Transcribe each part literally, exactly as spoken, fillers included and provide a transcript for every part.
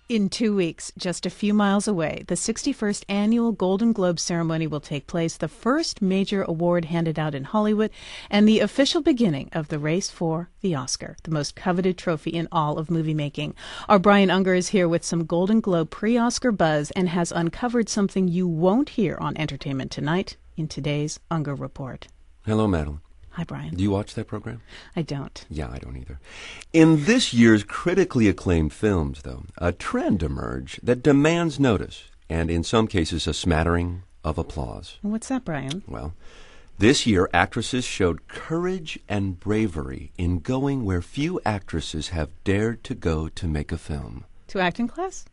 In two weeks, just a few miles away, the sixty-first annual Golden Globe ceremony will take place, the first major award handed out in Hollywood, and the official beginning of the race for the Oscar, the most coveted trophy in all of movie making. Our Brian Unger is here with some Golden Globe pre-Oscar buzz and has uncovered something you won't hear on Entertainment Tonight in today's Unger Report. Hello, Madeline. Hi, Brian. Do you watch that program? I don't. Yeah, I don't either. In this year's critically acclaimed films, though, a trend emerged that demands notice, and in some cases a smattering of applause. What's that, Brian? Well, this year actresses showed courage and bravery in going where few actresses have dared to go to make a film. To acting class?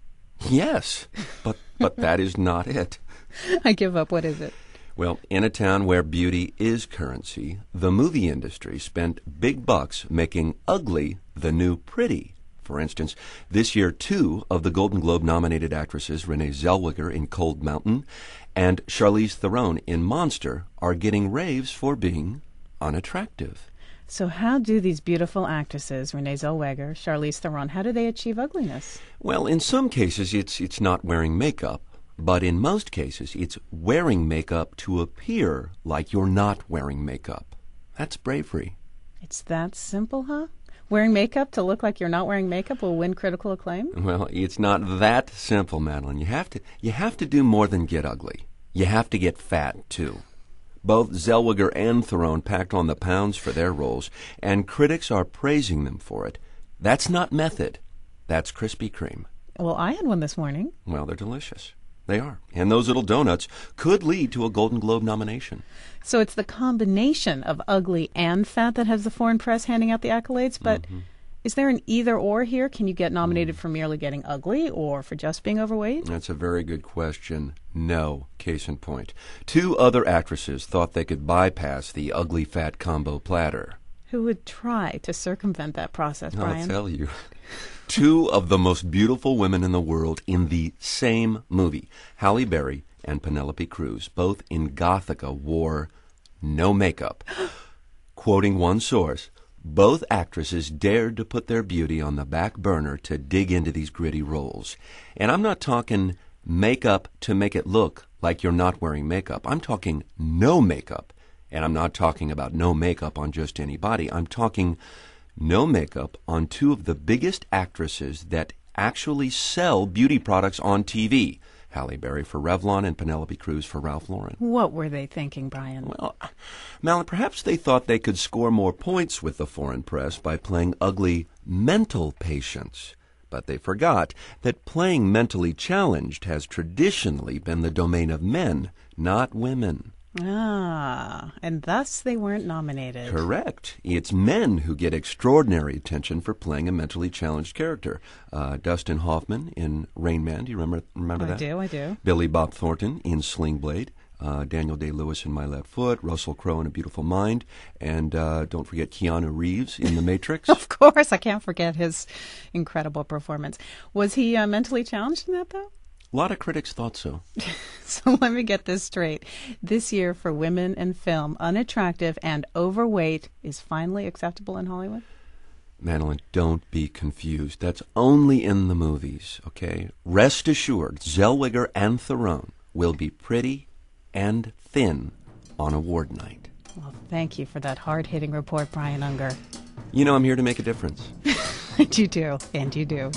Yes, but but that is not it. I give up. What is it? Well, in a town where beauty is currency, the movie industry spent big bucks making ugly the new pretty. For instance, this year, two of the Golden Globe-nominated actresses, Renee Zellweger in Cold Mountain and Charlize Theron in Monster, are getting raves for being unattractive. So how do these beautiful actresses, Renee Zellweger, Charlize Theron, how do they achieve ugliness? Well, in some cases, it's it's not wearing makeup. But in most cases, it's wearing makeup to appear like you're not wearing makeup. That's bravery. It's that simple, huh? Wearing makeup to look like you're not wearing makeup will win critical acclaim? Well, it's not that simple, Madeline. You have to you have to do more than get ugly. You have to get fat, too. Both Zellweger and Theron packed on the pounds for their roles, and critics are praising them for it. That's not method. That's Krispy Kreme. Well, I had one this morning. Well, they're delicious. They are. And those little donuts could lead to a Golden Globe nomination. So it's the combination of ugly and fat that has the foreign press handing out the accolades. But mm-hmm. Is there an either-or here? Can you get nominated mm. for merely getting ugly or for just being overweight? That's a very good question. No. Case in point. Two other actresses thought they could bypass the ugly-fat combo platter. Who would try to circumvent that process, Brian? I'll tell you. Two of the most beautiful women in the world in the same movie, Halle Berry and Penelope Cruz, both in Gothica, wore no makeup. Quoting one source, both actresses dared to put their beauty on the back burner to dig into these gritty roles. And I'm not talking makeup to make it look like you're not wearing makeup. I'm talking no makeup. And I'm not talking about no makeup on just anybody. I'm talking no makeup on two of the biggest actresses that actually sell beauty products on T V. Halle Berry for Revlon and Penelope Cruz for Ralph Lauren. What were they thinking, Brian? Well, Malin, perhaps they thought they could score more points with the foreign press by playing ugly mental patients. But they forgot that playing mentally challenged has traditionally been the domain of men, not women. Ah, and thus they weren't nominated. Correct. It's men who get extraordinary attention for playing a mentally challenged character. Uh, Dustin Hoffman in Rain Man, do you remember, remember I that? I do, I do. Billy Bob Thornton in Sling Blade. Uh, Daniel Day-Lewis in My Left Foot. Russell Crowe in A Beautiful Mind. And uh, don't forget Keanu Reeves in The Matrix. Of course, I can't forget his incredible performance. Was he uh, mentally challenged in that, though? A lot of critics thought so. So let me get this straight. This year for women in film, unattractive and overweight is finally acceptable in Hollywood? Madeline, don't be confused. That's only in the movies, okay? Rest assured, Zellweger and Theron will be pretty and thin on award night. Well, thank you for that hard-hitting report, Brian Unger. You know I'm here to make a difference. And you do, and you do.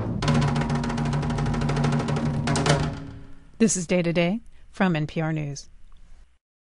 This is Day to Day from N P R News.